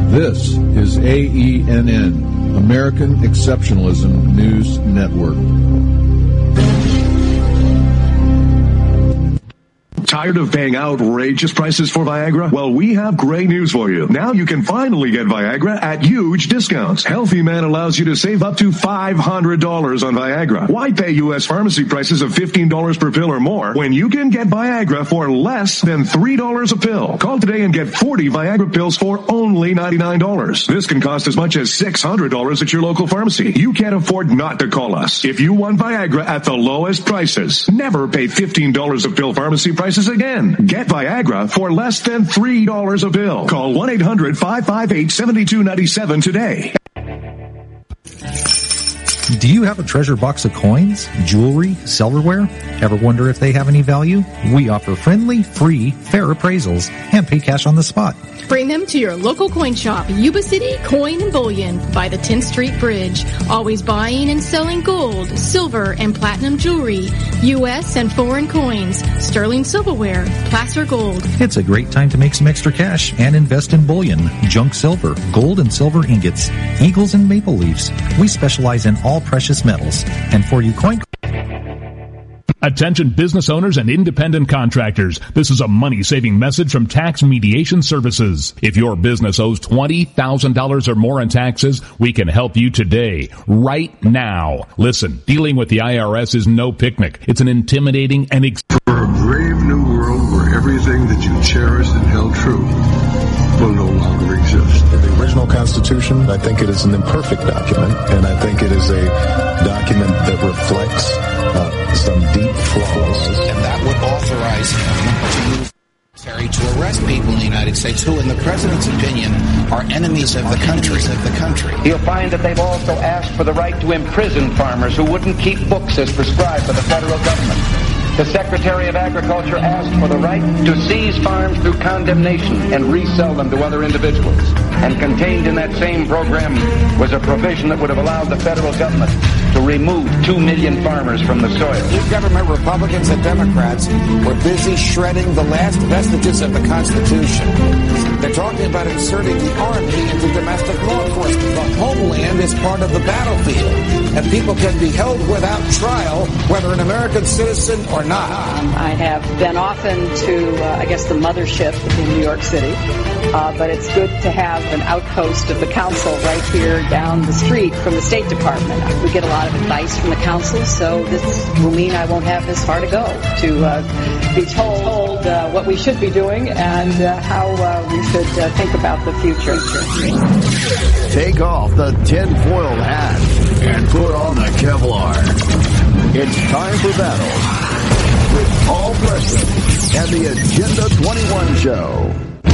This is AENN, American Exceptionalism News Network. Tired of paying outrageous prices for Viagra? Well, we have great news for you. Now you can finally get Viagra at huge discounts. Healthy Man allows you to save up to $500 on Viagra. Why pay U.S. pharmacy prices of $15 per pill or more when you can get Viagra for less than $3 a pill? Call today and get 40 Viagra pills for only $99. This can cost as much as $600 at your local pharmacy. You can't afford not to call us. If you want Viagra at the lowest prices, never pay $15 a pill pharmacy prices again. Get Viagra for less than $3 a pill. Call 1-800-558-7297 today. Do you have a treasure box of coins, jewelry, silverware? Ever wonder if they have any value? We offer friendly, free, fair appraisals and pay cash on the spot. Bring them to your local coin shop, Yuba City Coin and Bullion by the 10th Street Bridge. Always buying and selling gold, silver, and platinum jewelry, U.S. and foreign coins, sterling silverware, placer gold. It's a great time to make some extra cash and invest in bullion, junk silver, gold and silver ingots, eagles and maple leaves. We specialize in all precious metals. And for you coin... Attention business owners and independent contractors. This is a money-saving message from Tax Mediation Services. If your business owes $20,000 or more in taxes, we can help you today, right now. Listen, dealing with the IRS is no picnic. It's an intimidating and... For a brave new world where everything that you cherished and held true will no longer exist. The original Constitution, I think it is an imperfect document, and I think it is a document that reflects some deep flaws. And that would authorize him to arrest people in the United States who, in the president's opinion, are enemies of the country. You'll find that they've also asked for the right to imprison farmers who wouldn't keep books as prescribed by the federal government. The Secretary of Agriculture asked for the right to seize farms through condemnation and resell them to other individuals. And contained in that same program was a provision that would have allowed the federal government to remove 2 million farmers from the soil. New government Republicans and Democrats were busy shredding the last vestiges of the Constitution. They're talking about inserting the Army into domestic law enforcement. The homeland is part of the battlefield, and people can be held without trial, whether an American citizen or not. I have been often to, the mothership in New York City, but it's good to have an outpost of the council right here down the street from the State Department. We get a lot of advice from the council, so this will mean I won't have this far to go to be told what we should be doing and how we should think about the future. Take off the tinfoil hat and put on the Kevlar. It's time for battle with Paul Preston and the Agenda 21 Show.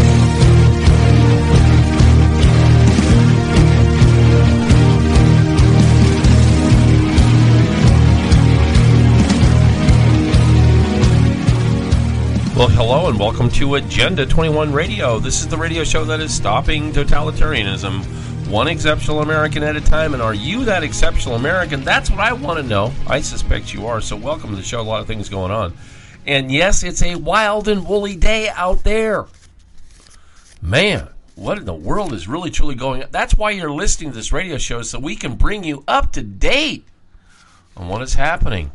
Well, hello and welcome to Agenda 21 Radio. This is the radio show that is stopping totalitarianism, one exceptional American at a time. And are you that exceptional American? That's what I want to know. I suspect you are. So welcome to the show. A lot of things going on. And yes, it's a wild and woolly day out there. Man, what in the world is really truly going on? That's why you're listening to this radio show, so we can bring you up to date on what is happening.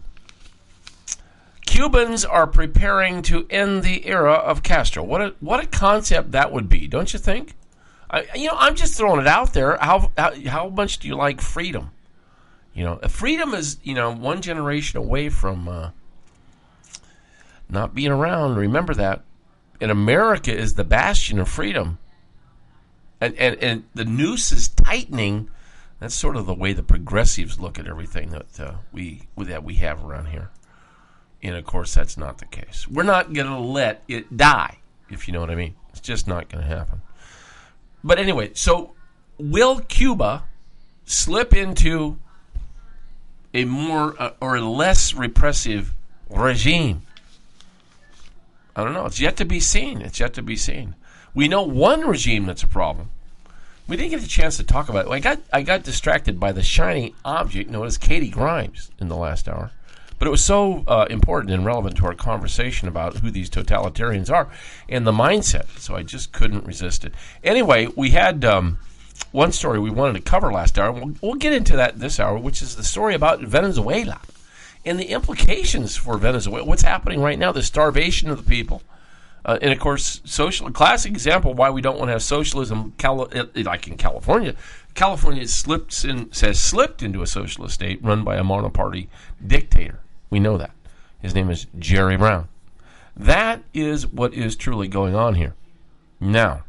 Cubans are preparing to end the era of Castro. What a concept that would be, don't you think? I'm just throwing it out there. How much do you like freedom? Freedom is one generation away from not being around. Remember that. And America is the bastion of freedom. And the noose is tightening. That's sort of the way the progressives look at everything that we have around here. And, of course, that's not the case. We're not going to let it die, if you know what I mean. It's just not going to happen. But anyway, so will Cuba slip into a more or less repressive regime? I don't know. It's yet to be seen. We know one regime that's a problem. We didn't get a chance to talk about it. I got distracted by the shiny object known as Katie Grimes in the last hour. But it was so important and relevant to our conversation about who these totalitarians are and the mindset. So I just couldn't resist it. Anyway, we had one story we wanted to cover last hour. We'll get into that this hour, which is the story about Venezuela and the implications for Venezuela. What's happening right now, the starvation of the people. And, of course, a classic example why we don't want to have socialism, like in California. California has slipped into a socialist state run by a monoparty dictator. We know that. His name is Jerry Brown. That is what is truly going on here. Now,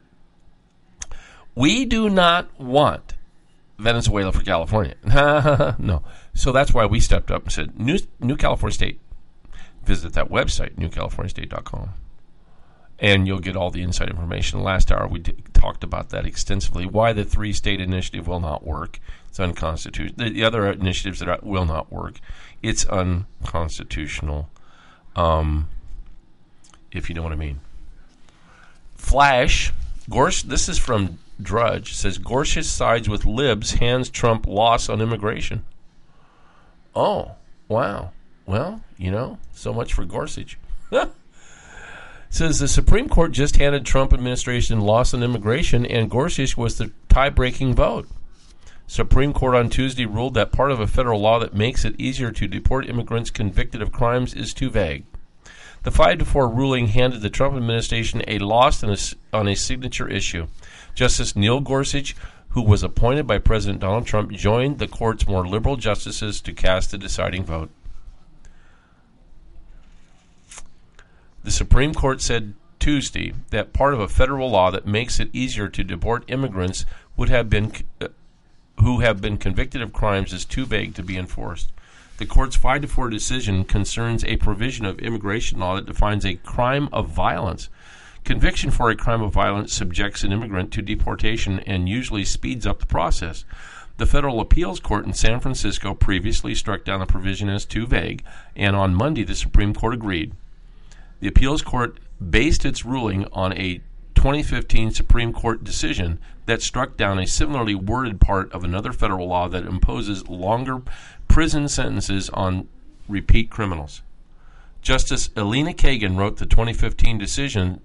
we do not want Venezuela for California. No. So that's why we stepped up and said, New California State. Visit that website, newcaliforniastate.com. And you'll get all the inside information. Last hour we talked about that extensively. Why the 3-state initiative will not work. It's unconstitutional. The other initiatives that will not work. It's unconstitutional. If you know what I mean. Flash. This is from Drudge. Says Gorsuch sides with libs, hands Trump loss on immigration. Oh, wow. Well, so much for Gorsuch. Says the Supreme Court just handed Trump administration loss on immigration, and Gorsuch was the tie-breaking vote. Supreme Court on Tuesday ruled that part of a federal law that makes it easier to deport immigrants convicted of crimes is too vague. The 5-4 ruling handed the Trump administration a loss on a signature issue. Justice Neil Gorsuch, who was appointed by President Donald Trump, joined the court's more liberal justices to cast the deciding vote. The Supreme Court said Tuesday that part of a federal law that makes it easier to deport immigrants who have been convicted of crimes is too vague to be enforced. The court's 5-4 decision concerns a provision of immigration law that defines a crime of violence. Conviction for a crime of violence subjects an immigrant to deportation and usually speeds up the process. The Federal Appeals Court in San Francisco previously struck down the provision as too vague, and on Monday the Supreme Court agreed. The appeals court based its ruling on a 2015 Supreme Court decision that struck down a similarly worded part of another federal law that imposes longer prison sentences on repeat criminals. Justice Elena Kagan wrote the 2015 decision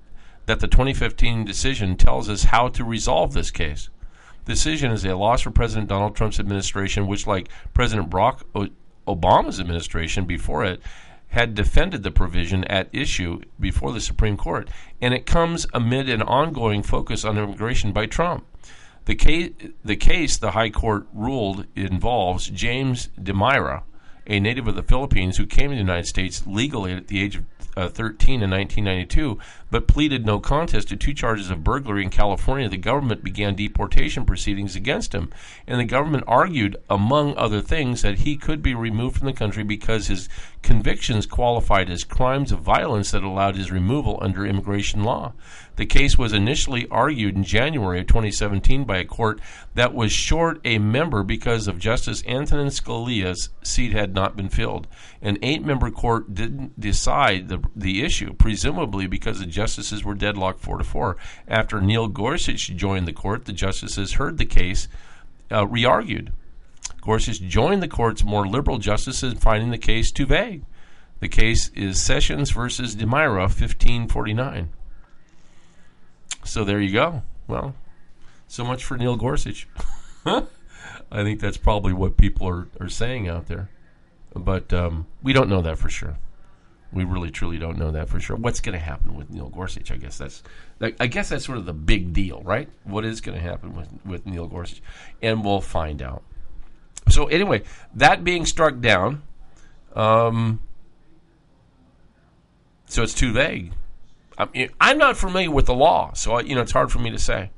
tells us how to resolve this case. The decision is a loss for President Donald Trump's administration, which, like President Barack Obama's administration before it, had defended the provision at issue before the Supreme Court, and it comes amid an ongoing focus on immigration by Trump. The case the High Court ruled involves James DeMyra, a native of the Philippines who came to the United States legally at the age of 13 in 1992, but pleaded no contest to 2 charges of burglary in California. The government began deportation proceedings against him, and the government argued, among other things, that he could be removed from the country because his convictions qualified as crimes of violence that allowed his removal under immigration law. The case was initially argued in January of 2017 by a court that was short a member because of Justice Antonin Scalia's seat had not been filled. An 8-member court didn't decide the issue, presumably because the justices were deadlocked 4-4. After Neil Gorsuch joined the court, the justices heard the case re-argued. Gorsuch joined the court's more liberal justices, finding the case too vague. The case is Sessions versus DeMyra, 1549. So there you go. Well, so much for Neil Gorsuch. I think that's probably what people are saying out there. But we don't know that for sure. We really, truly don't know that for sure. What's going to happen with Neil Gorsuch? I guess that's sort of the big deal, right? What is going to happen with Neil Gorsuch? And we'll find out. So anyway, that being struck down, so it's too vague. I'm not familiar with the law, so it's hard for me to say.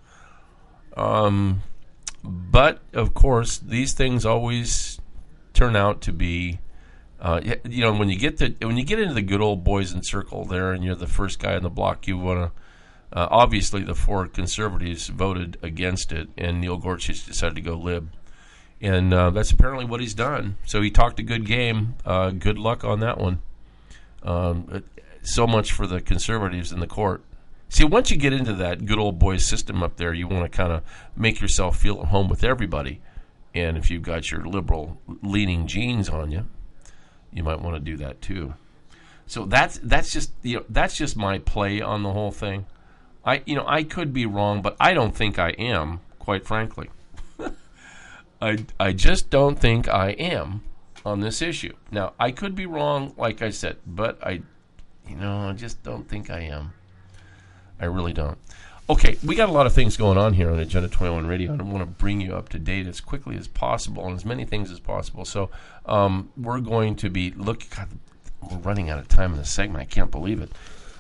But of course, these things always turn out to be, when you get into the good old boys in circle there, and you're the first guy on the block, you want to. Obviously, the 4 conservatives voted against it, and Neil Gorsuch decided to go lib, and that's apparently what he's done. So he talked a good game. Good luck on that one. So much for the conservatives in the court. See, once you get into that good old boy system up there, you want to kind of make yourself feel at home with everybody. And if you've got your liberal-leaning genes on you, you might want to do that too. So that's just my play on the whole thing. I could be wrong, but I don't think I am, quite frankly. I just don't think I am on this issue. Now, I could be wrong, like I said, but I just don't think I am. I really don't. Okay, we got a lot of things going on here on Agenda 21 Radio. I want to bring you up to date as quickly as possible on as many things as possible. So we're going to be looking. God, we're running out of time in this segment. I can't believe it.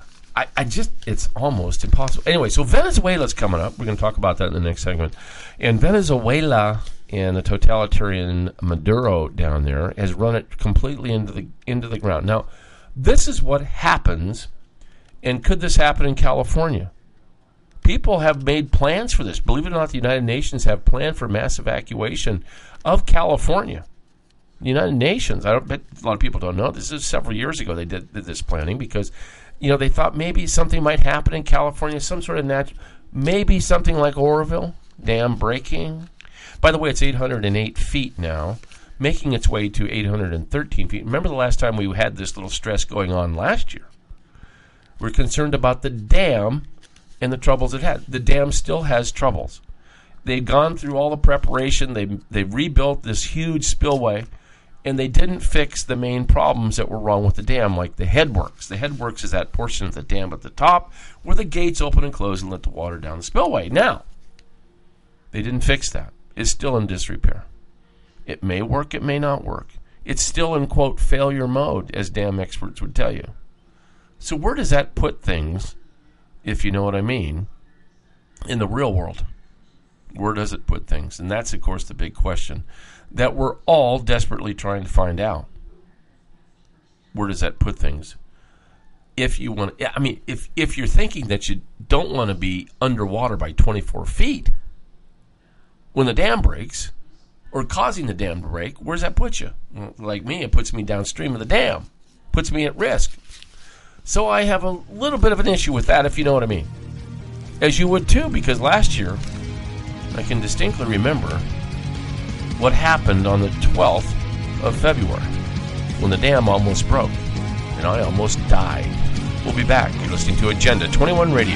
It's almost impossible. Anyway, so Venezuela's coming up. We're going to talk about that in the next segment. And Venezuela and the totalitarian Maduro down there has run it completely into the ground. Now, this is what happens, and could this happen in California? People have made plans for this. Believe it or not, the United Nations have planned for mass evacuation of California. The United Nations, I bet a lot of people don't know, this is several years ago they did this planning because, they thought maybe something might happen in California, some sort of maybe something like Oroville, dam breaking. By the way, it's 808 feet now, making its way to 813 feet. Remember the last time we had this little stress going on last year? We're concerned about the dam and the troubles it had. The dam still has troubles. They've gone through all the preparation. They've rebuilt this huge spillway, and they didn't fix the main problems that were wrong with the dam, like the headworks. The headworks is that portion of the dam at the top where the gates open and close and let the water down the spillway. Now, they didn't fix that. It's still in disrepair. It may work, it may not work. It's still in, quote, failure mode, as dam experts would tell you. So where does that put things, if you know what I mean, in the real world? Where does it put things? And that's, of course, the big question that we're all desperately trying to find out. Where does that put things? If you want, if you're thinking that you don't want to be underwater by 24 feet when the dam breaks, or causing the dam to break, where does that put you? Like me, it puts me downstream of the dam, puts me at risk. So I have a little bit of an issue with that, if you know what I mean. As you would too, because last year, I can distinctly remember what happened on the 12th of February when the dam almost broke and I almost died. We'll be back. You're listening to Agenda 21 Radio.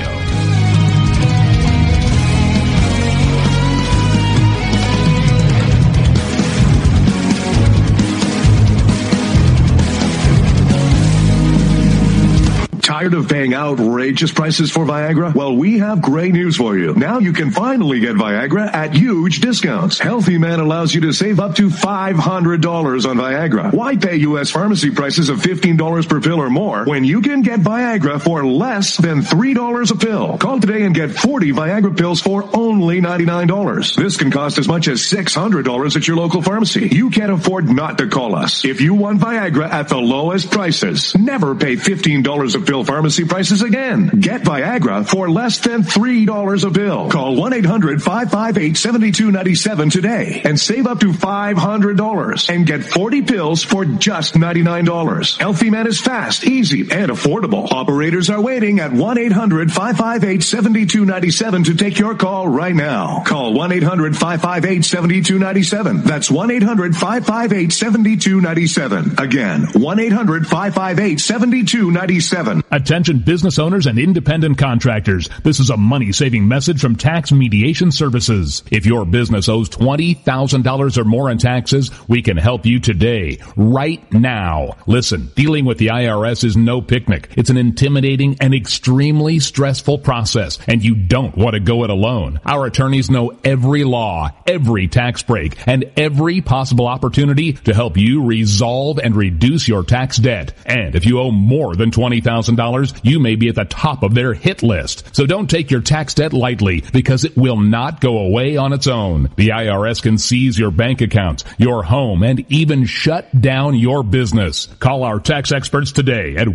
Tired of paying outrageous prices for Viagra? Well, we have great news for you. Now you can finally get Viagra at huge discounts. Healthy Man allows you to save up to $500 on Viagra. Why pay U.S. pharmacy prices of $15 per pill or more when you can get Viagra for less than $3 a pill? Call today and get 40 Viagra pills for only $99. This can cost as much as $600 at your local pharmacy. You can't afford not to call us. If you want Viagra at the lowest prices, never pay $15 a pill pharmacy prices again. Get Viagra for less than $3 a pill. Call 1-800-558-7297 today and save up to $500 and get 40 pills for just $99. Healthy Man is fast, easy, and affordable. Operators are waiting at 1-800-558-7297 to take your call right now. Call 1-800-558-7297. That's 1-800-558-7297. Again, 1-800-558-7297. Attention business owners and independent contractors. This is a money-saving message from Tax Mediation Services. If your business owes $20,000 or more in taxes, we can help you today, right now. Listen, dealing with the IRS is no picnic. It's an intimidating and extremely stressful process, and you don't want to go it alone. Our attorneys know every law, every tax break, and every possible opportunity to help you resolve and reduce your tax debt. And if you owe more than $20,000, you may be at the top of their hit list. So don't take your tax debt lightly, because it will not go away on its own. The IRS can seize your bank accounts, your home, and even shut down your business. Call our tax experts today at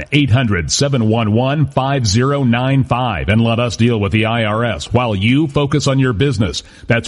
1-800-711-5095 and let us deal with the IRS while you focus on your business. That's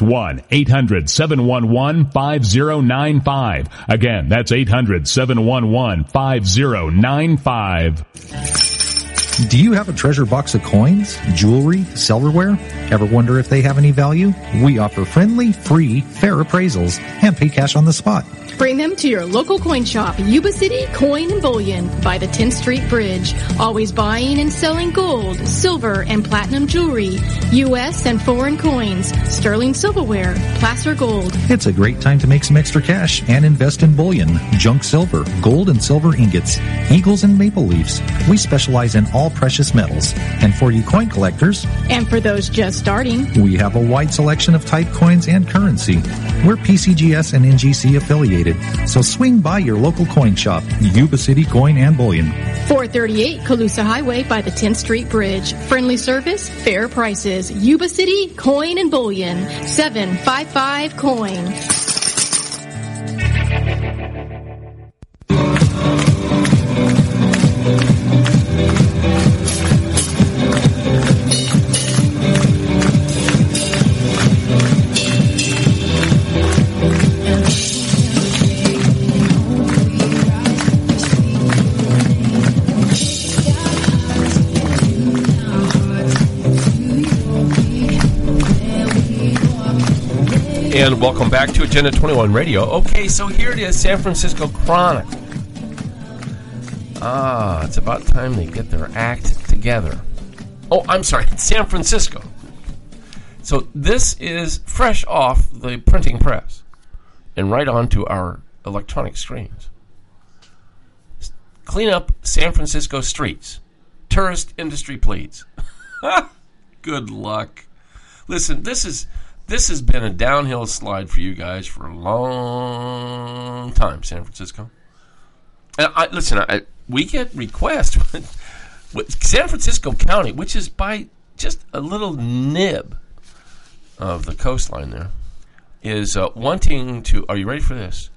1-800-711-5095. Again, that's 800-711-5095. Do you have a treasure box of coins, jewelry, silverware? Ever wonder if they have any value? We offer friendly, free, fair appraisals and pay cash on the spot. Bring them to your local coin shop, Yuba City Coin and Bullion by the 10th Street Bridge. Always buying and selling gold, silver, and platinum jewelry, U.S. and foreign coins, sterling silverware, placer gold. It's a great time to make some extra cash and invest in bullion, junk silver, gold and silver ingots, eagles and maple leafs. We specialize in all precious metals. And for you coin collectors, and for those just starting, we have a wide selection of type coins and currency. We're PCGS and NGC affiliated, so swing by your local coin shop, Yuba City Coin and Bullion. 438 Colusa Highway by the 10th Street Bridge. Friendly service, fair prices. Yuba City Coin and Bullion. 755 Coin. And welcome back to Agenda 21 Radio. Okay, so here it is, San Francisco Chronicle. It's about time they get their act together. Oh, I'm sorry, it's San Francisco. So this is fresh off the printing press and right onto our electronic screens. Clean up San Francisco streets. Tourist industry pleads. Good luck. Listen, this has been a downhill slide for you guys for a long time, San Francisco. And we get requests. San Francisco County, which is by just a little nib of the coastline there, is wanting to, are you ready for this,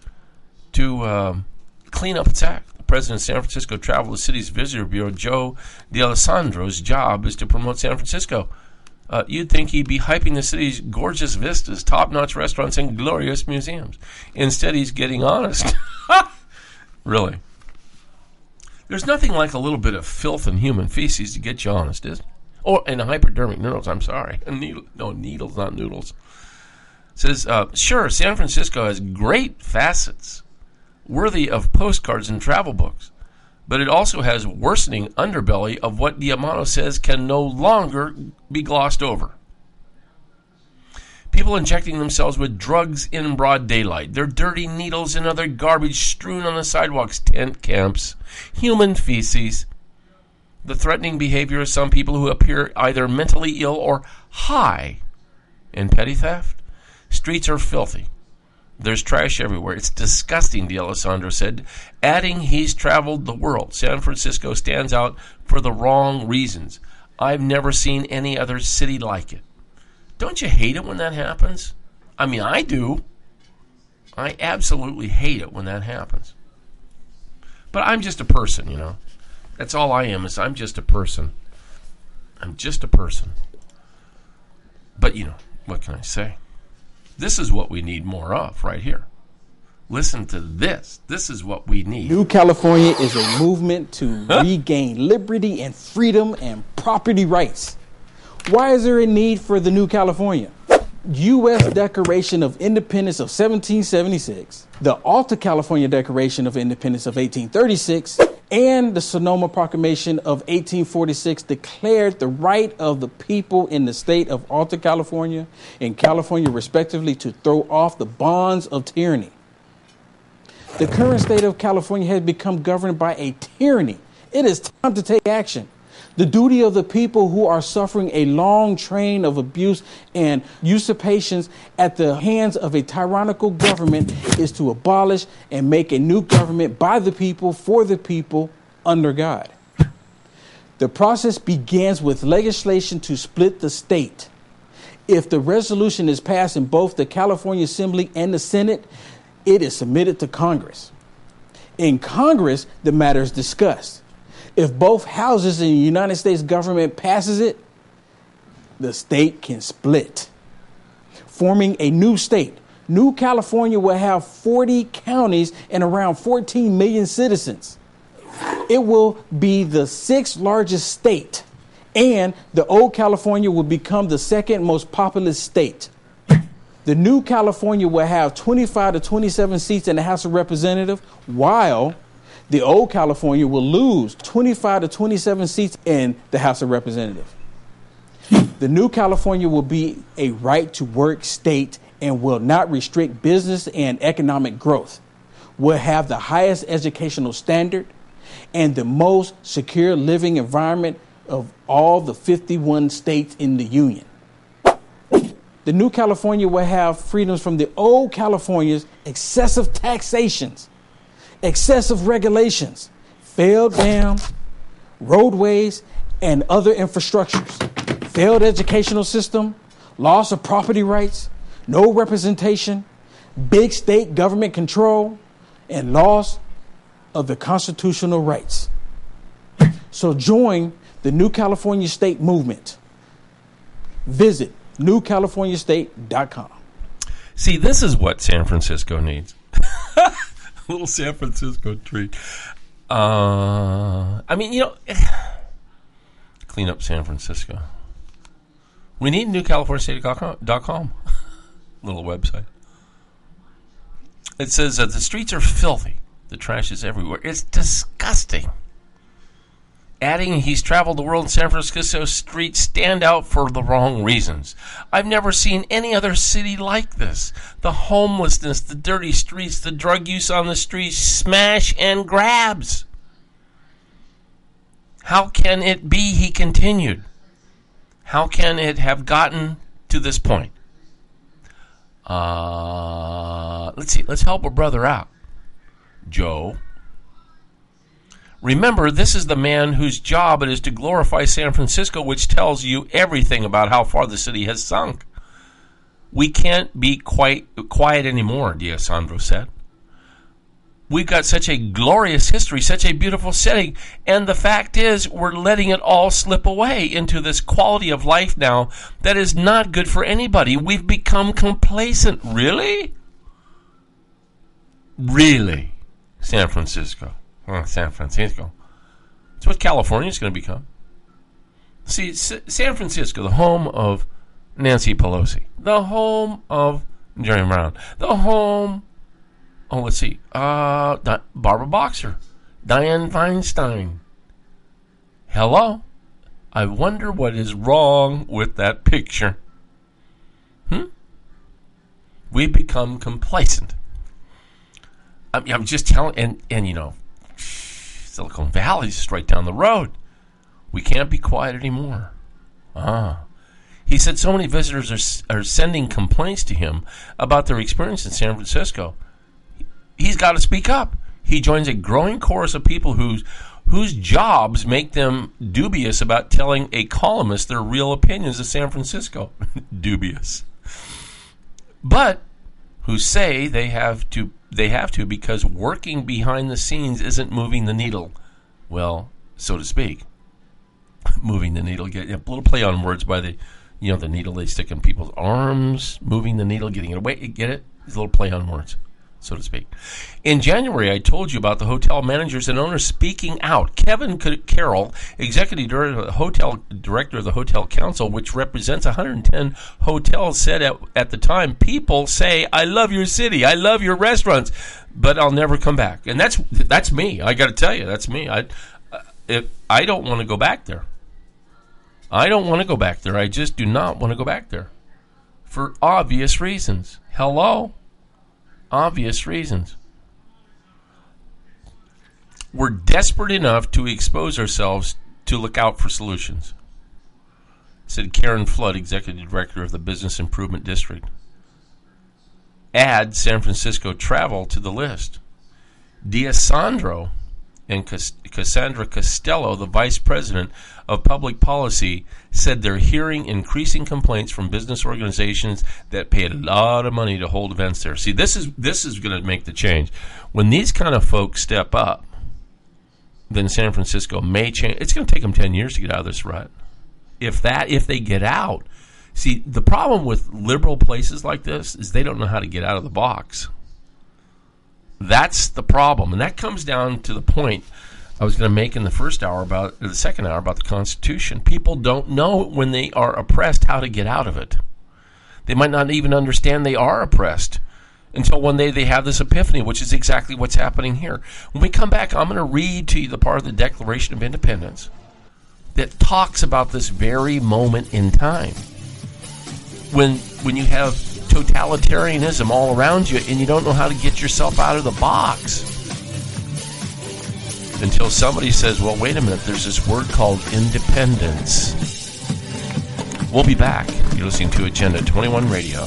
to clean up its act. The president of San Francisco traveled the city's visitor bureau, Joe D'Alessandro's job is to promote San Francisco. You'd think he'd be hyping the city's gorgeous vistas, top-notch restaurants, and glorious museums. Instead, he's getting honest. Really. There's nothing like a little bit of filth and human feces to get you honest, is it? And hypodermic needles, I'm sorry. Needles, not noodles. It says, sure, San Francisco has great facets, worthy of postcards and travel books. But it also has worsening underbelly of what Diamano says can no longer be glossed over. People injecting themselves with drugs in broad daylight, their dirty needles and other garbage strewn on the sidewalks, tent camps, human feces, the threatening behavior of some people who appear either mentally ill or high, and petty theft. Streets are filthy. There's trash everywhere. It's disgusting, D'Alessandro said, adding he's traveled the world. San Francisco stands out for the wrong reasons. I've never seen any other city like it. Don't you hate it when that happens? I mean, I do. I absolutely hate it when that happens. But I'm just a person, you know. That's all I am, is I'm just a person. I'm just a person. But, you know, what can I say? This is what we need more of right here. Listen to this. This is what we need. New California is a movement to regain liberty and freedom and property rights. Why is there a need for the New California? U.S. Declaration of Independence of 1776, the Alta California Declaration of Independence of 1836, and the Sonoma Proclamation of 1846 declared the right of the people in the state of Alta California and California, respectively, to throw off the bonds of tyranny. The current state of California has become governed by a tyranny. It is time to take action. The duty of the people who are suffering a long train of abuse and usurpations at the hands of a tyrannical government is to abolish and make a new government by the people, for the people, under God. The process begins with legislation to split the state. If the resolution is passed in both the California Assembly and the Senate, it is submitted to Congress. In Congress, the matter is discussed. If both houses in the United States government passes it, the state can split, forming a new state. New California will have 40 counties and around 14 million citizens. It will be the 6th largest state, and the old California will become the 2nd most populous state. The new California will have 25 to 27 seats in the House of Representatives, while the old California will lose 25 to 27 seats in the House of Representatives. The new California will be a right-to-work state and will not restrict business and economic growth. Will have the highest educational standard and the most secure living environment of all the 51 states in the Union. The new California will have freedoms from the old California's excessive taxations, excessive regulations, failed dams, roadways, and other infrastructures, failed educational system, loss of property rights, no representation, big state government control, and loss of the constitutional rights. So join the New California State movement. Visit newcaliforniastate.com. See, this is what San Francisco needs. A little San Francisco treat. I mean, you know, clean up San Francisco. We need newcaliforniastate.com. Little website. It says that the streets are filthy. The trash is everywhere. It's disgusting. Adding, he's traveled the world, in San Francisco streets stand out for the wrong reasons. I've never seen any other city like this. The homelessness, the dirty streets, the drug use on the streets, smash and grabs. How can it be, he continued? How can it have gotten to this point? Let's see. Let's help a brother out. Joe. Remember, this is the man whose job it is to glorify San Francisco, which tells you everything about how far the city has sunk. We can't be quiet anymore, D'Alessandro said. We've got such a glorious history, such a beautiful setting, and the fact is we're letting it all slip away into this quality of life now that is not good for anybody. We've become complacent. Really? Really? San Francisco. San Francisco. It's what California is going to become. See, San Francisco, the home of Nancy Pelosi, the home of Jerry Brown, the home, Barbara Boxer, Dianne Feinstein. Hello? I wonder what is wrong with that picture. We've become complacent. I'm just telling, and you know, Silicon Valley is just right down the road. We can't be quiet anymore. He said so many visitors are sending complaints to him about their experience in San Francisco. He's got to speak up. He joins a growing chorus of people whose jobs make them dubious about telling a columnist their real opinions of San Francisco. Dubious. But who say they have to because working behind the scenes isn't moving the needle. Well, so to speak. Moving the needle. Get a little play on words by the needle they stick in people's arms. Moving the needle, getting it away. Get it? It's a little play on words, so to speak. In January, I told you about the hotel managers and owners speaking out. Kevin Carroll, executive director of the Hotel Council, which represents 110 hotels, said at the time, people say, I love your city, I love your restaurants, but I'll never come back. And that's me. I got to tell you, that's me. I don't want to go back there. I don't want to go back there. I just do not want to go back there. For obvious reasons. Hello? Obvious reasons. We're desperate enough to expose ourselves to look out for solutions, said Karen Flood, executive director of the Business Improvement District. Add San Francisco travel to the list. D'Alessandro and Cassandra Costello, the vice president of public policy, said they're hearing increasing complaints from business organizations that pay a lot of money to hold events there. See, this is going to make the change. When these kind of folks step up, then San Francisco may change. It's going to take them 10 years to get out of this rut. If they get out. See, the problem with liberal places like this is they don't know how to get out of the box. That's the problem. And that comes down to the point I was going to make in the second hour about the Constitution. People don't know when they are oppressed how to get out of it. They might not even understand they are oppressed until one day they have this epiphany, which is exactly what's happening here. When we come back, I'm going to read to you the part of the Declaration of Independence that talks about this very moment in time. When you have totalitarianism all around you and you don't know how to get yourself out of the box. Until somebody says, well, wait a minute, there's this word called independence. We'll be back. You're listening to Agenda 21 Radio.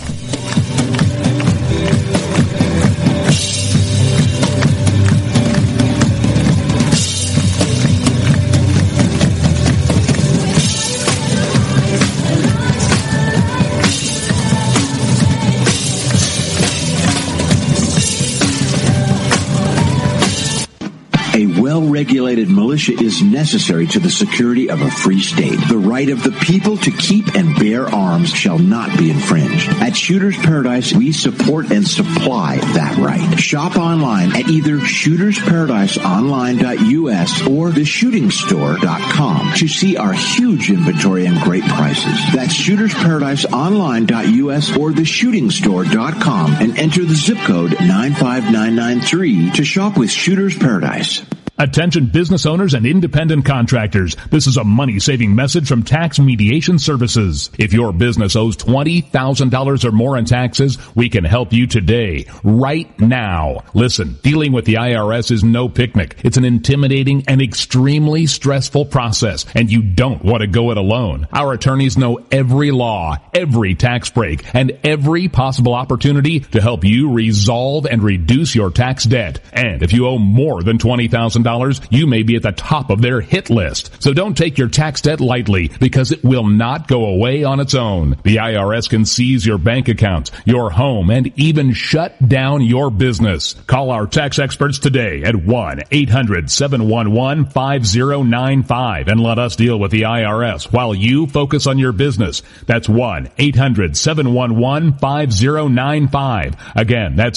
Well-regulated militia is necessary to the security of a free state. The right of the people to keep and bear arms shall not be infringed. At Shooter's Paradise, we support and supply that right. Shop online at either shootersparadiseonline.us or theshootingstore.com to see our huge inventory and great prices. That's shootersparadiseonline.us or theshootingstore.com and enter the zip code 95993 to shop with Shooter's Paradise. Attention business owners and independent contractors. This is a money-saving message from Tax Mediation Services. If your business owes $20,000 or more in taxes, we can help you today, right now. Listen, dealing with the IRS is no picnic. It's an intimidating and extremely stressful process, and you don't want to go it alone. Our attorneys know every law, every tax break, and every possible opportunity to help you resolve and reduce your tax debt. And if you owe more than $20,000, you may be at the top of their hit list. So don't take your tax debt lightly, because it will not go away on its own. The IRS can seize your bank accounts, your home, and even shut down your business. Call our tax experts today at 1-800-711-5095 and let us deal with the IRS while you focus on your business. That's 1-800-711-5095. Again, that's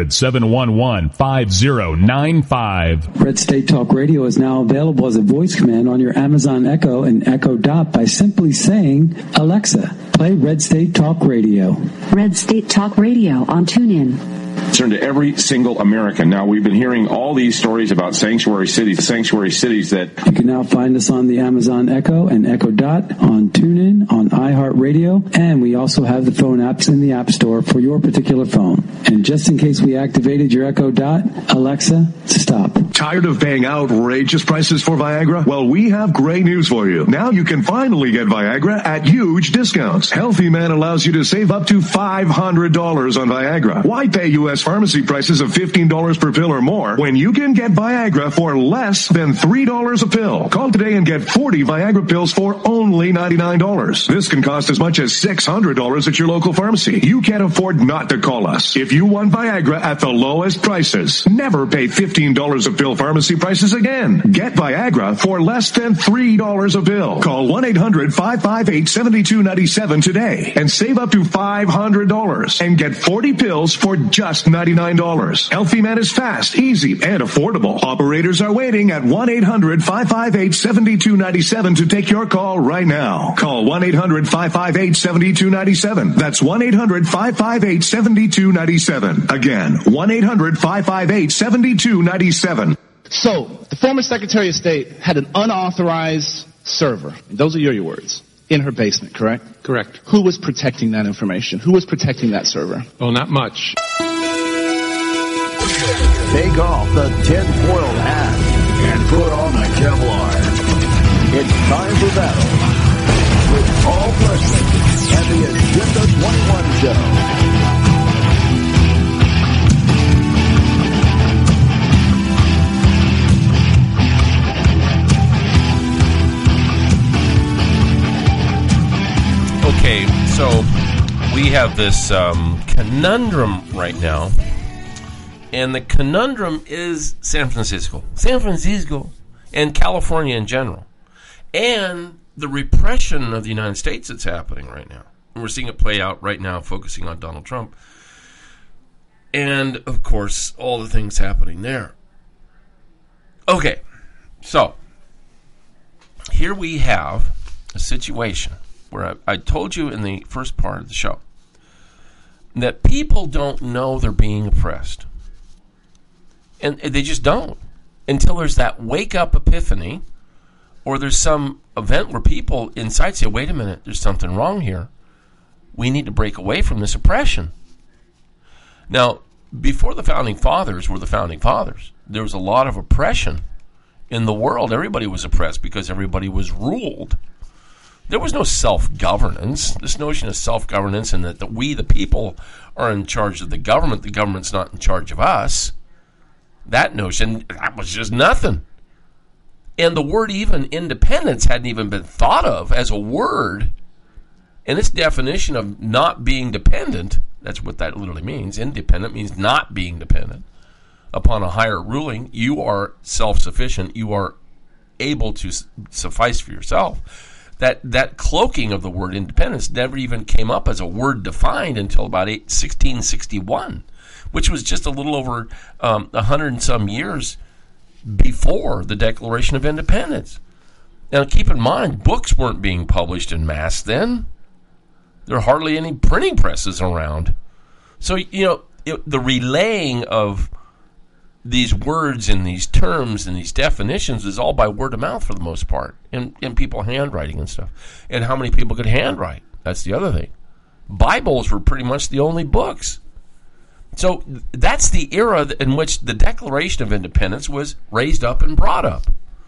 800-711-5095. Red State Talk Radio is now available as a voice command on your Amazon Echo and Echo Dot by simply saying, Alexa, play Red State Talk Radio. Red State Talk Radio on TuneIn. Concern to every single American. Now, we've been hearing all these stories about sanctuary cities that... You can now find us on the Amazon Echo and Echo Dot, on TuneIn, on iHeartRadio, and we also have the phone apps in the App Store for your particular phone. And just in case we activated your Echo Dot, Alexa, stop. Tired of paying outrageous prices for Viagra? Well, we have great news for you. Now you can finally get Viagra at huge discounts. Healthy Man allows you to save up to $500 on Viagra. Why pay U.S. pharmacy prices of $15 per pill or more when you can get Viagra for less than $3 a pill? Call today and get 40 Viagra pills for only $99. This can cost as much as $600 at your local pharmacy. You can't afford not to call us. If you want Viagra at the lowest prices, never pay $15 a pill pharmacy prices again. Get Viagra for less than $3 a pill. Call 1-800-558-7297 today and save up to $500 and get 40 pills for just $99. Healthy Man is fast, easy, and affordable. Operators are waiting at 1-800-558-7297 to take your call right now. Call 1-800-558-7297. That's 1-800-558-7297. Again, 1-800-558-7297. So, the former Secretary of State had an unauthorized server, those are your words, in her basement, correct? Correct. Who was protecting that information? Who was protecting that server? Well, not much. Take off the tinfoil hat and put on the Kevlar. It's time for battle with Paul Preston and the Agenda 21 Show. Okay, so we have this conundrum right now, and the conundrum is San Francisco, and California in general, and the repression of the United States that's happening right now. And we're seeing it play out right now, focusing on Donald Trump, and of course, all the things happening there. Okay, So, here we have a situation where I told you in the first part of the show that people don't know they're being oppressed. And they just don't. Until there's that wake-up epiphany, or there's some event where people inside say, wait a minute, there's something wrong here. We need to break away from this oppression. Now, before the Founding Fathers were the Founding Fathers, there was a lot of oppression in the world. Everybody was oppressed because everybody was ruled. There was no self-governance. This notion of self-governance and that we, the people, are in charge of the government's not in charge of us. That notion, that was just nothing. And the word even independence hadn't even been thought of as a word. And its definition of not being dependent, that's what that literally means. Independent means not being dependent upon a higher ruling. You are self-sufficient. You are able to suffice for yourself. That cloaking of the word independence never even came up as a word defined until about 1661, which was just a little over 100 and some years before the Declaration of Independence. Now, keep in mind, books weren't being published en masse then. There are hardly any printing presses around. So, the relaying of these words and these terms and these definitions is all by word of mouth for the most part, and people handwriting and stuff. And how many people could handwrite? That's the other thing. Bibles were pretty much the only books. So that's the era in which the Declaration of Independence was raised up and brought up.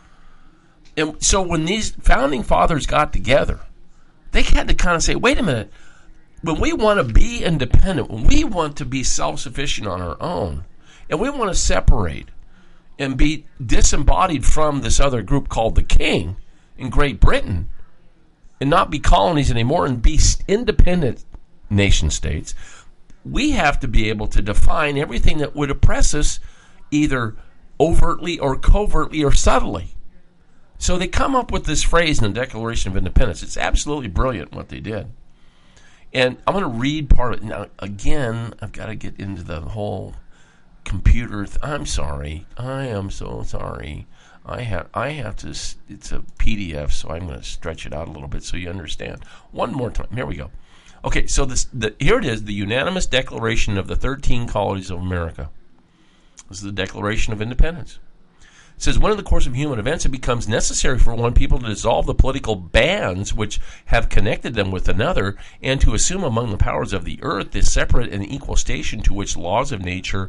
And so when these Founding Fathers got together, they had to kind of say, wait a minute, when we want to be independent, when we want to be self-sufficient on our own, and we want to separate and be disembodied from this other group called the King in Great Britain, and not be colonies anymore and be independent nation states, we have to be able to define everything that would oppress us either overtly or covertly or subtly. So they come up with this phrase in the Declaration of Independence. It's absolutely brilliant what they did. And I'm going to read part of it. Now, again, I've got to get into the whole computer. I'm sorry. I am so sorry. I have to, it's a PDF, so I'm going to stretch it out a little bit so you understand. One more time. Here we go. Okay, so here it is, the unanimous declaration of the 13 colonies of America. This is the Declaration of Independence. It says, when in the course of human events it becomes necessary for one people to dissolve the political bands which have connected them with another, and to assume among the powers of the earth the separate and equal station to which the laws of nature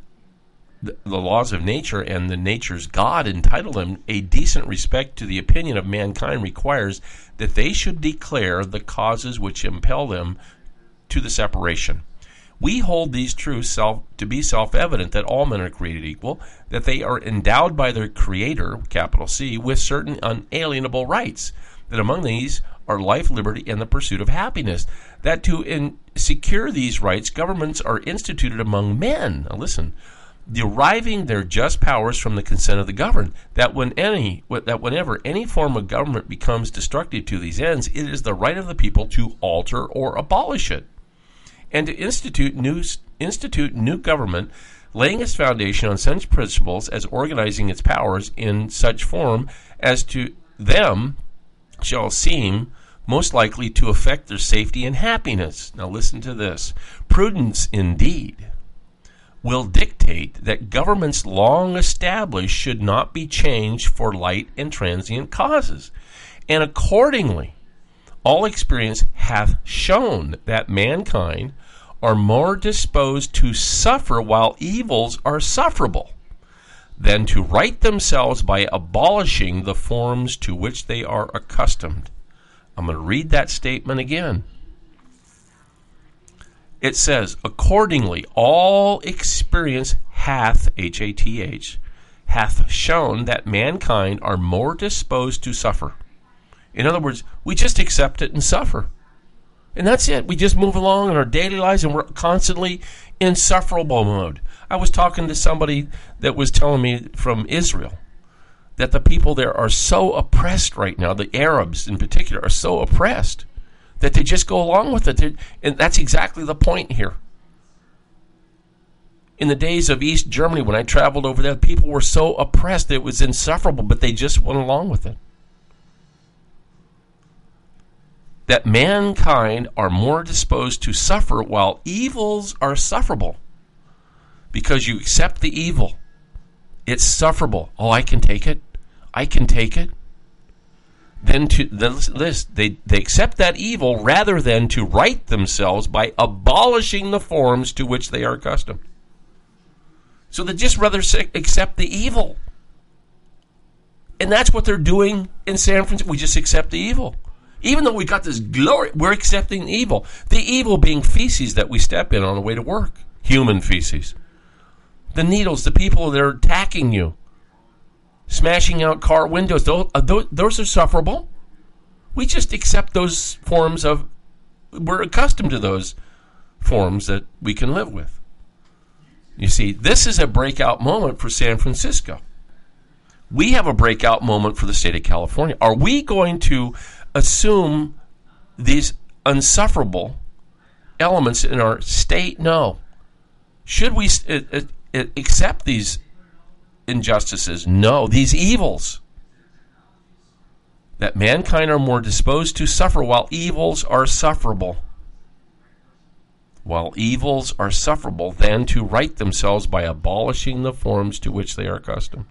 and the nature's God entitle them, a decent respect to the opinion of mankind requires that they should declare the causes which impel them to the separation. We hold these truths to be self-evident, that all men are created equal, that they are endowed by their Creator, capital C, with certain unalienable rights, that among these are life, liberty, and the pursuit of happiness, that to secure these rights, governments are instituted among men. Now listen, deriving their just powers from the consent of the governed, that whenever any form of government becomes destructive to these ends, it is the right of the people to alter or abolish it, and to institute new government, laying its foundation on such principles as organizing its powers in such form as to them shall seem most likely to affect their safety and happiness. Now listen to this. Prudence, indeed, will dictate that governments long established should not be changed for light and transient causes. And accordingly, all experience hath shown that mankind are more disposed to suffer while evils are sufferable than to right themselves by abolishing the forms to which they are accustomed. I'm going to read that statement again. It says, accordingly, all experience hath, H-A-T-H, hath shown that mankind are more disposed to suffer. In other words, we just accept it and suffer. And that's it. We just move along in our daily lives, and we're constantly in sufferable mode. I was talking to somebody that was telling me from Israel that the people there are so oppressed right now, the Arabs in particular, are so oppressed that they just go along with it. And that's exactly the point here. In the days of East Germany, when I traveled over there, people were so oppressed it was insufferable, but they just went along with it. That mankind are more disposed to suffer while evils are sufferable. Because you accept the evil. It's sufferable. Oh, I can take it. I can take it. Then they accept that evil rather than to right themselves by abolishing the forms to which they are accustomed. So they just rather accept the evil. And that's what they're doing in San Francisco. We just accept the evil. Even though we got this glory, we're accepting the evil. The evil being feces that we step in on the way to work. Human feces. The needles, the people that are attacking you. Smashing out car windows. Those are sufferable. We just accept those forms of... We're accustomed to those forms that we can live with. You see, this is a breakout moment for San Francisco. We have a breakout moment for the state of California. Are we going to assume these unsufferable elements in our state? No. Should we accept these injustices? No. These evils. That mankind are more disposed to suffer while evils are sufferable. While evils are sufferable than to right themselves by abolishing the forms to which they are accustomed.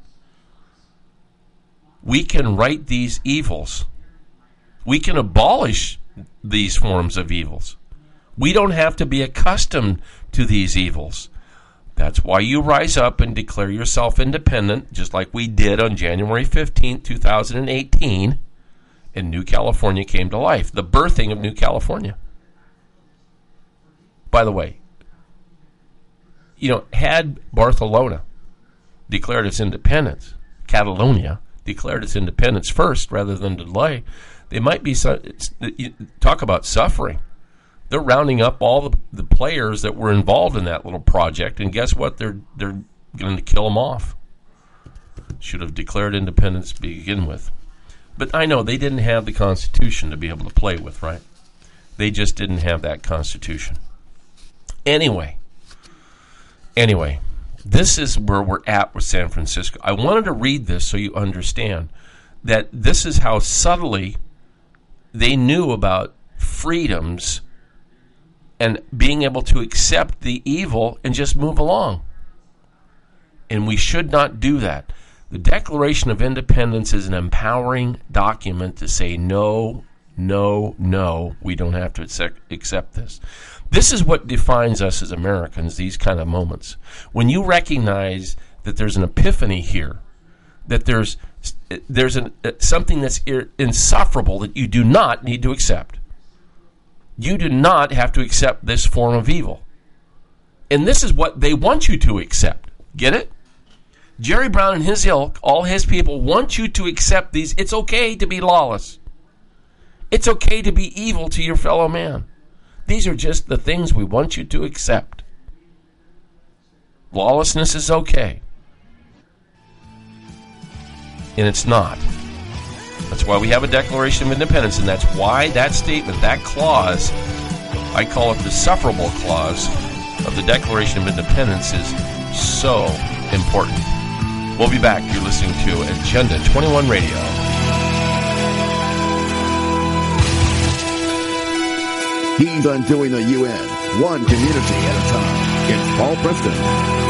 We can right these evils. We can abolish these forms of evils. We don't have to be accustomed to these evils. That's why you rise up and declare yourself independent, just like we did on January 15th, 2018, and New California came to life. The birthing of New California. By the way, had Barcelona declared its independence, Catalonia declared its independence first rather than delay, they might be, talk about suffering. They're rounding up all the players that were involved in that little project, and guess what? They're going to kill them off. Should have declared independence to begin with. But I know they didn't have the Constitution to be able to play with, right? They just didn't have that Constitution. Anyway, this is where we're at with San Francisco. I wanted to read this so you understand that this is how subtly they knew about freedoms and being able to accept the evil and just move along. And we should not do that. The Declaration of Independence is an empowering document to say no, no, no, we don't have to accept this. This is what defines us as Americans, these kind of moments. When you recognize that there's an epiphany here, that there's something that's insufferable that you do not need to accept. You do not have to accept this form of evil. And this is what they want you to accept. Get it? Jerry Brown and his ilk, all his people, want you to accept these. It's okay to be lawless. It's okay to be evil to your fellow man. These are just the things we want you to accept. Lawlessness is okay. And it's not. That's why we have a Declaration of Independence, and that's why that statement, that clause, I call it the sufferable clause of the Declaration of Independence, is so important. We'll be back. You're listening to Agenda 21 Radio. He's undoing the UN, one community at a time. It's Paul Preston.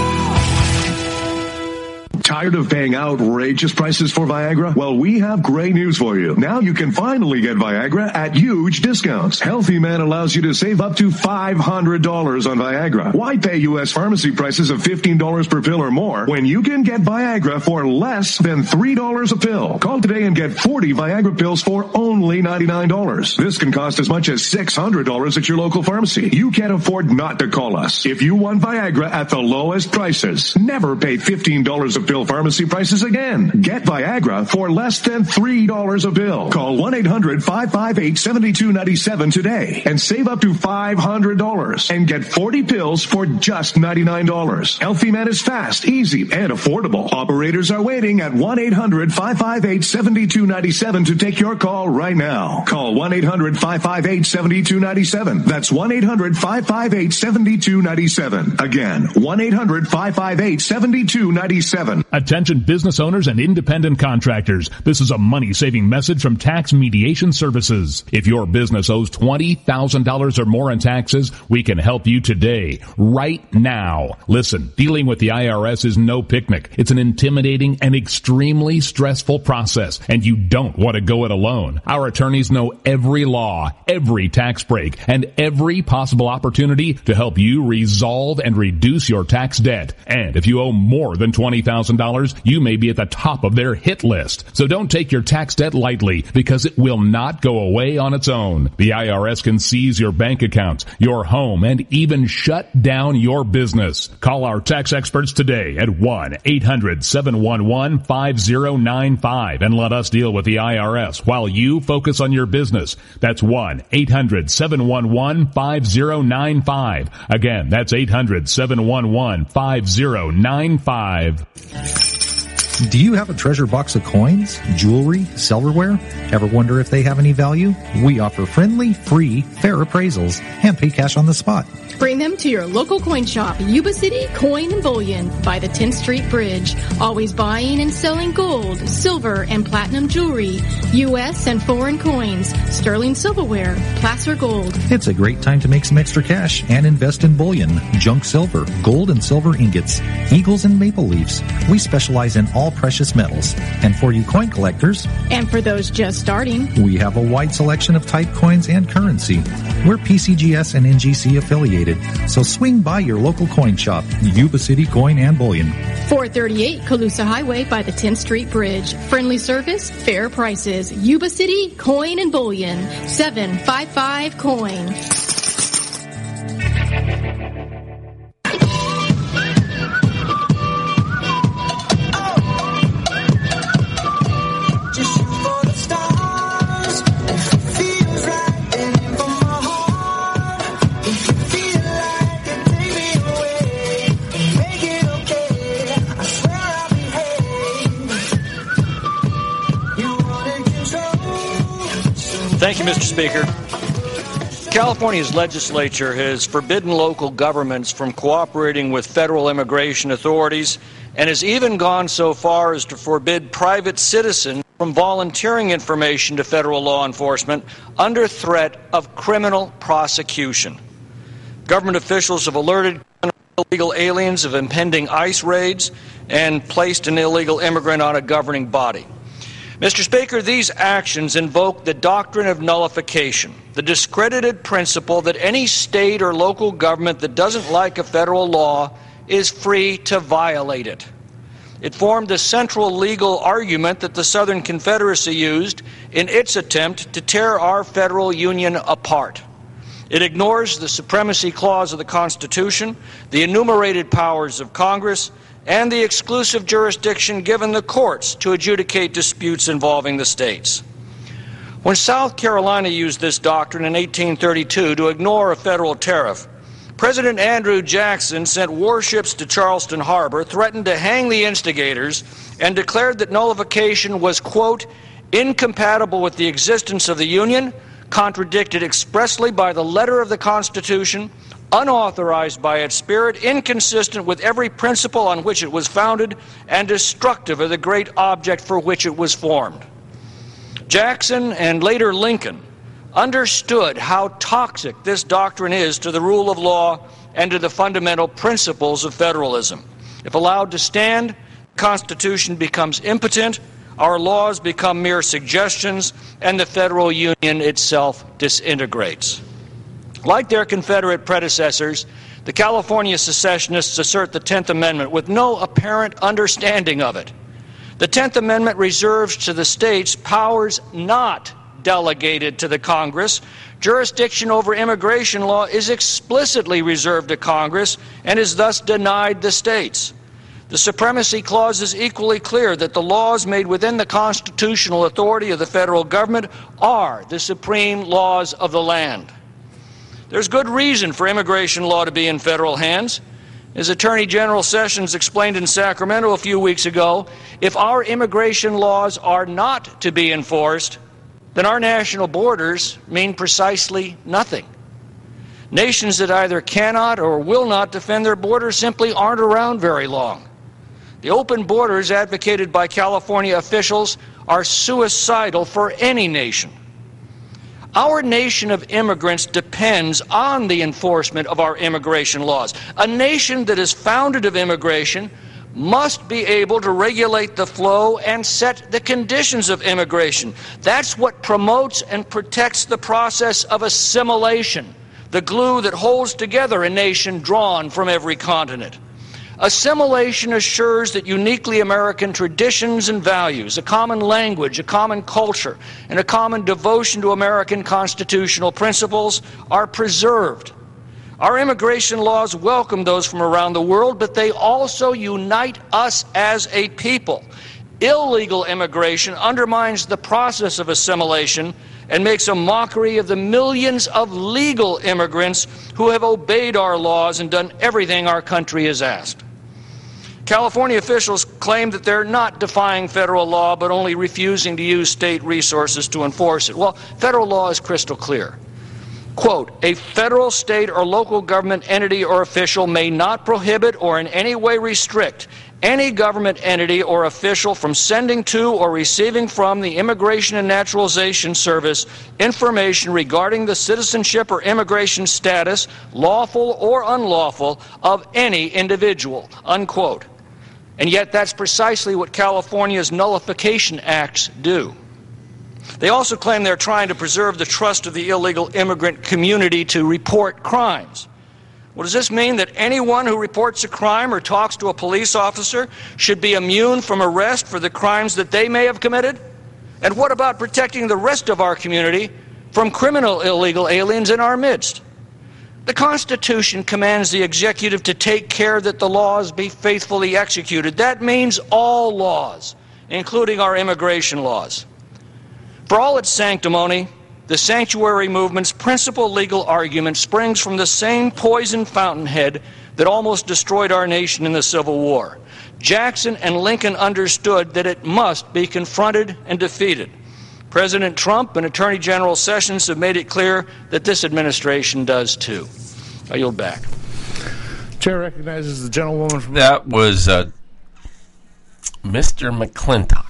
Tired of paying outrageous prices for Viagra? Well, we have great news for you. Now you can finally get Viagra at huge discounts. Healthy Man allows you to save up to $500 on Viagra. Why pay U.S. pharmacy prices of $15 per pill or more when you can get Viagra for less than $3 a pill? Call today and get 40 Viagra pills for only $99. This can cost as much as $600 at your local pharmacy. You can't afford not to call us. If you want Viagra at the lowest prices, never pay $15 a pill single pharmacy prices again. Get Viagra for less than $3 a pill. Call 1-800-558-7297 today and save up to $500 and get 40 pills for just $99. Healthy Man is fast, easy, and affordable. Operators are waiting at 1-800-558-7297 to take your call right now. Call 1-800-558-7297. That's 1-800-558-7297. Again, 1-800-558-7297. Attention business owners and independent contractors. This is a money-saving message from Tax Mediation Services. If your business owes $20,000 or more in taxes, we can help you today, right now. Listen, dealing with the IRS is no picnic. It's an intimidating and extremely stressful process, and you don't want to go it alone. Our attorneys know every law, every tax break, and every possible opportunity to help you resolve and reduce your tax debt. And if you owe more than $20,000, you may be at the top of their hit list. So don't take your tax debt lightly, because it will not go away on its own. The IRS can seize your bank accounts, your home, and even shut down your business. Call our tax experts today at 1-800-711-5095 and let us deal with the IRS while you focus on your business. That's 1-800-711-5095. Again, that's 800-711-5095. Do you have a treasure box of coins, jewelry, silverware? Ever wonder if they have any value? We offer friendly, free, fair appraisals and pay cash on the spot. Bring them to your local coin shop, Yuba City Coin and Bullion by the 10th Street Bridge. Always buying and selling gold, silver, and platinum jewelry, U.S. and foreign coins, sterling silverware, placer gold. It's a great time to make some extra cash and invest in bullion, junk silver, gold and silver ingots, eagles and maple leafs. We specialize in all precious metals. And for you coin collectors, and for those just starting, we have a wide selection of type coins and currency. We're PCGS and NGC affiliated, so swing by your local coin shop, Yuba City Coin and Bullion. 438 Colusa Highway by the 10th Street Bridge. Friendly service, fair prices. Yuba City Coin and Bullion. 755 Coin. Thank you, Mr. Speaker. California's legislature has forbidden local governments from cooperating with federal immigration authorities and has even gone so far as to forbid private citizens from volunteering information to federal law enforcement under threat of criminal prosecution. Government officials have alerted illegal aliens of impending ICE raids and placed an illegal immigrant on a governing body. Mr. Speaker, these actions invoke the doctrine of nullification, the discredited principle that any state or local government that doesn't like a federal law is free to violate it. It formed the central legal argument that the Southern Confederacy used in its attempt to tear our federal union apart. It ignores the supremacy clause of the Constitution, the enumerated powers of Congress, and the exclusive jurisdiction given the courts to adjudicate disputes involving the states. When South Carolina used this doctrine in 1832 to ignore a federal tariff, President Andrew Jackson sent warships to Charleston Harbor, threatened to hang the instigators, and declared that nullification was, quote, incompatible with the existence of the Union, contradicted expressly by the letter of the Constitution, unauthorized by its spirit, inconsistent with every principle on which it was founded, and destructive of the great object for which it was formed. Jackson and later Lincoln understood how toxic this doctrine is to the rule of law and to the fundamental principles of federalism. If allowed to stand, the Constitution becomes impotent, our laws become mere suggestions, and the federal union itself disintegrates. Like their Confederate predecessors, the California secessionists assert the 10th Amendment with no apparent understanding of it. The 10th Amendment reserves to the states powers not delegated to the Congress. Jurisdiction over immigration law is explicitly reserved to Congress and is thus denied the states. The Supremacy Clause is equally clear that the laws made within the constitutional authority of the federal government are the supreme laws of the land. There's good reason for immigration law to be in federal hands. As Attorney General Sessions explained in Sacramento a few weeks ago, if our immigration laws are not to be enforced, then our national borders mean precisely nothing. Nations that either cannot or will not defend their borders simply aren't around very long. The open borders advocated by California officials are suicidal for any nation. Our nation of immigrants depends on the enforcement of our immigration laws. A nation that is founded of immigration must be able to regulate the flow and set the conditions of immigration. That's what promotes and protects the process of assimilation, the glue that holds together a nation drawn from every continent. Assimilation assures that uniquely American traditions and values, a common language, a common culture, and a common devotion to American constitutional principles are preserved. Our immigration laws welcome those from around the world, but they also unite us as a people. Illegal immigration undermines the process of assimilation and makes a mockery of the millions of legal immigrants who have obeyed our laws and done everything our country has asked. California officials claim that they're not defying federal law, but only refusing to use state resources to enforce it. Well, federal law is crystal clear. Quote, a federal, state, or local government entity or official may not prohibit or in any way restrict any government entity or official from sending to or receiving from the Immigration and Naturalization Service information regarding the citizenship or immigration status, lawful or unlawful, of any individual, unquote. And yet that's precisely what California's nullification acts do. They also claim they're trying to preserve the trust of the illegal immigrant community to report crimes. Well, does this mean that anyone who reports a crime or talks to a police officer should be immune from arrest for the crimes that they may have committed? And what about protecting the rest of our community from criminal illegal aliens in our midst? The Constitution commands the executive to take care that the laws be faithfully executed. That means all laws, including our immigration laws. For all its sanctimony, the sanctuary movement's principal legal argument springs from the same poison fountainhead that almost destroyed our nation in the Civil War. Jackson and Lincoln understood that it must be confronted and defeated. President Trump and Attorney General Sessions have made it clear that this administration does too. I yield back. Chair recognizes the gentlewoman from... That was Mr. McClintock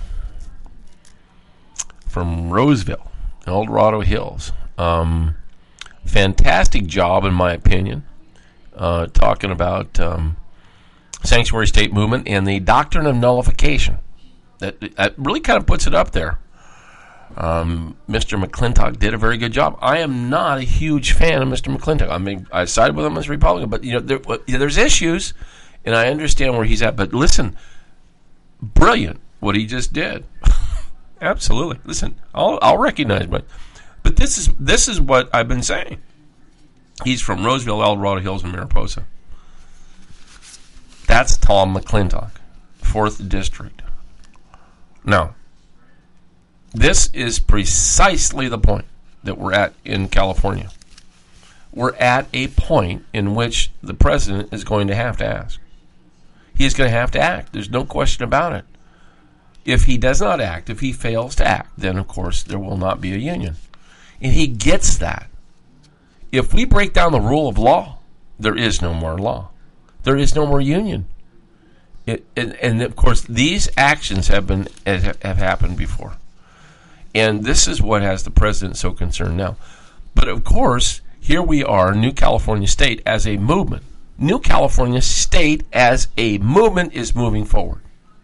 from Roseville, El Dorado Hills. Fantastic job, in my opinion, talking about sanctuary state movement and the doctrine of nullification. That really kind of puts it up there. Mr. McClintock did a very good job. I am not a huge fan of Mr. McClintock. I mean, I sided with him as a Republican, but there's issues, and I understand where he's at. But listen, brilliant what he just did. Absolutely. Listen, I'll recognize, but this is what I've been saying. He's from Roseville, El Dorado Hills, and Mariposa. That's Tom McClintock, 4th District. Now, this is precisely the point that we're at in California. We're at a point in which the president is going to have to ask. He's going to have to act. There's no question about it. If he does not act, if he fails to act, then, of course, there will not be a union. And he gets that. If we break down the rule of law, there is no more law. There is no more union. And of course, these actions have happened before. And this is what has the president so concerned now. But, of course, here we are, New California State, as a movement. New California State as a movement is moving forward.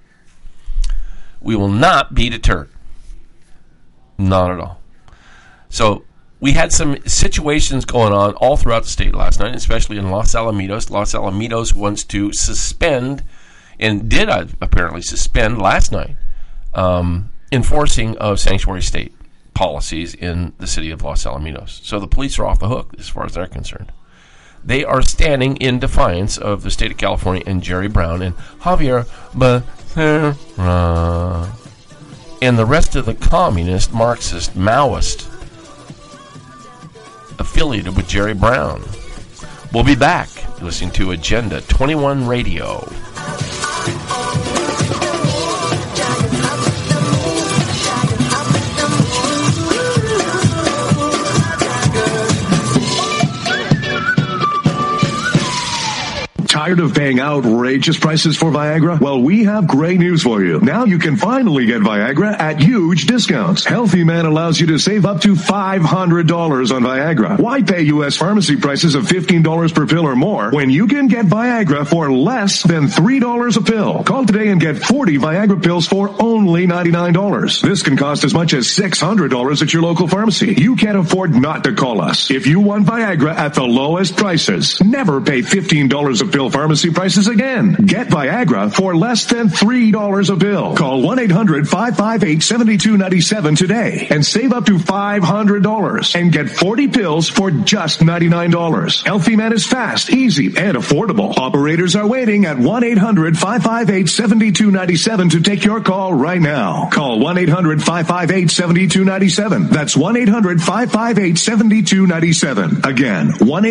We will not be deterred. Not at all. So we had some situations going on all throughout the state last night, especially in Los Alamitos. Los Alamitos wants to suspend, and did apparently suspend last night, enforcing of sanctuary state policies in the city of Los Alamitos. So the police are off the hook as far as they're concerned. They are standing in defiance of the state of California and Jerry Brown and Javier Becerra and the rest of the communist, Marxist, Maoist affiliated with Jerry Brown. We'll be back listening to Agenda 21 Radio. Tired of paying outrageous prices for Viagra? Well, we have great news for you. Now you can finally get Viagra at huge discounts. Healthy Man allows you to save up to $500 on Viagra. Why pay U.S. pharmacy prices of $15 per pill or more when you can get Viagra for less than $3 a pill? Call today and get 40 Viagra pills for only $99. This can cost as much as $600 at your local pharmacy. You can't afford not to call us. If you want Viagra at the lowest prices, never pay $15 a pill pharmacy prices again. Get Viagra for less than $3 a pill. Call 1-800-558-7297 today and save up to $500 and get 40 pills for just $99. Healthy Man is fast, easy, and affordable. Operators are waiting at 1-800-558-7297 to take your call right now. Call 1-800-558-7297. That's 1-800-558-7297. Again,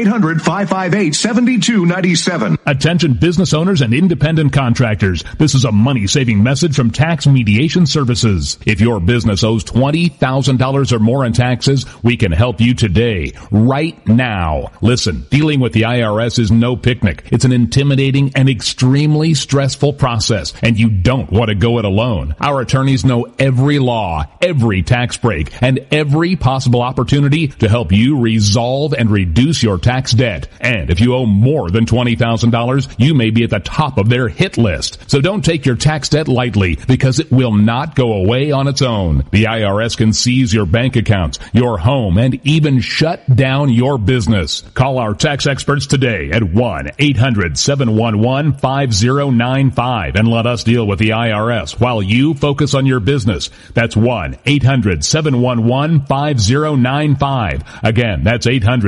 1-800-558-7297. Attention business owners and independent contractors. This is a money-saving message from Tax Mediation Services. If your business owes $20,000 or more in taxes, we can help you today, right now. Listen, dealing with the IRS is no picnic. It's an intimidating and extremely stressful process, and you don't want to go it alone. Our attorneys know every law, every tax break, and every possible opportunity to help you resolve and reduce your tax debt. And if you owe more than $20,000, you may be at the top of their hit list. So don't take your tax debt lightly, because it will not go away on its own. The IRS can seize your bank accounts, your home, and even shut down your business. Call our tax experts today at 1-800-711-5095 and let us deal with the IRS while you focus on your business. That's 1-800-711-5095. Again, that's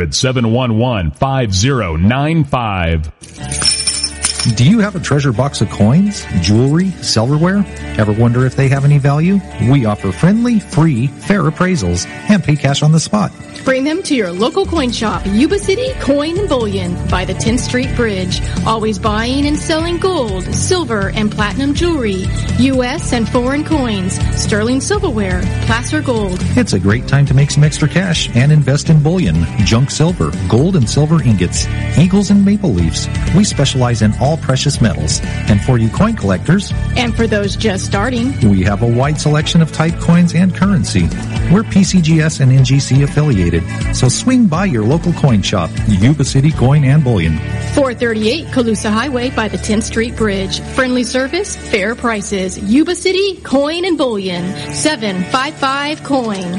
800-711-5095. Do you have a treasure box of coins, jewelry, silverware? Ever wonder if they have any value? We offer friendly, free, fair appraisals and pay cash on the spot. Bring them to your local coin shop, Yuba City Coin and Bullion by the 10th Street Bridge. Always buying and selling gold, silver, and platinum jewelry, U.S. and foreign coins, sterling silverware, placer gold. It's a great time to make some extra cash and invest in bullion, junk silver, gold and silver ingots, eagles and maple leafs. We specialize in all precious metals. And for you coin collectors, and for those just starting, we have a wide selection of type coins and currency. We're PCGS and NGC affiliated, so swing by your local coin shop, Yuba City Coin and Bullion. 438 Colusa Highway by the 10th Street Bridge. Friendly service, fair prices. Yuba City Coin and Bullion. 755 Coin.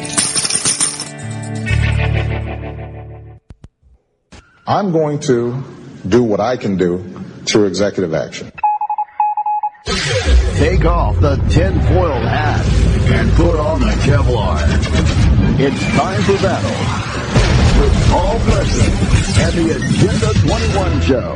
I'm going to do what I can do through executive action. Take off the tinfoil hat and put on the Kevlar. It's time for battle with Paul Preston and the Agenda 21 Show.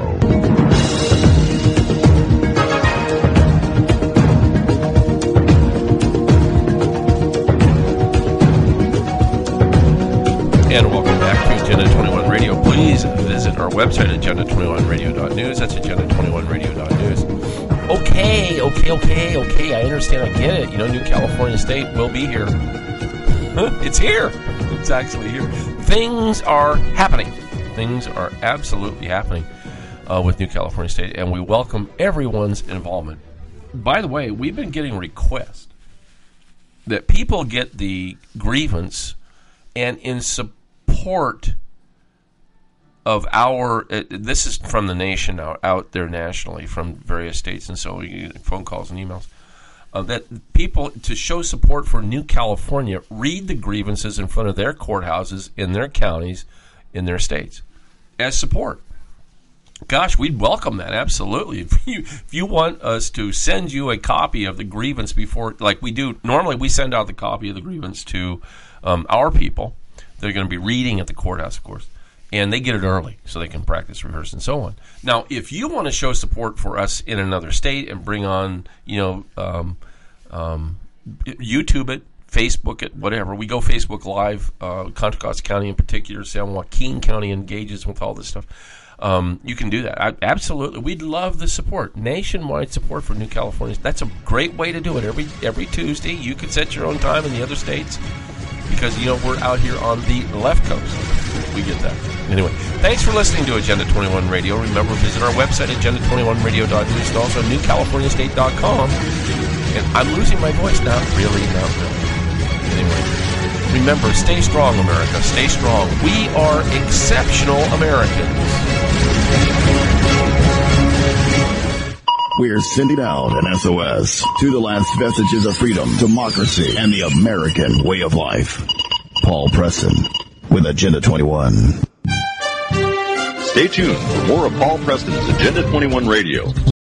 And welcome back to Agenda 21 Radio. Please visit our website, agenda21radio.news. That's agenda21radio.news. Okay. I understand. I get it. You know, New California State will be here. It's here. It's actually here. Things are happening. Things are absolutely happening with New California State, and we welcome everyone's involvement. By the way, we've been getting requests that people get the grievance, and in support of our, this is from the nation out there nationally, from various states, and so you get phone calls and emails, that people, to show support for New California, read the grievances in front of their courthouses, in their counties, in their states, as support. Gosh, we'd welcome that, absolutely. If you want us to send you a copy of the grievance before, like we do, normally we send out the copy of the grievance to our people. They're going to be reading at the courthouse, of course. And they get it early so they can practice, rehearse, and so on. Now, if you want to show support for us in another state and bring on, YouTube it, Facebook it, whatever. We go Facebook Live, Contra Costa County in particular, San Joaquin County engages with all this stuff. You can do that. Absolutely. We'd love the support. Nationwide support for New Californians. That's a great way to do it. Every Tuesday, you can set your own time in the other states because, we're out here on the left coast. We get that. Anyway, thanks for listening to Agenda 21 Radio. Remember, visit our website, agenda21radio.news, and also newcaliforniastate.com. And I'm losing my voice now. Really, not really. Anyway, remember, stay strong, America. Stay strong. We are exceptional Americans. We're sending out an SOS to the last vestiges of freedom, democracy, and the American way of life. Paul Preston with Agenda 21. Stay tuned for more of Paul Preston's Agenda 21 Radio.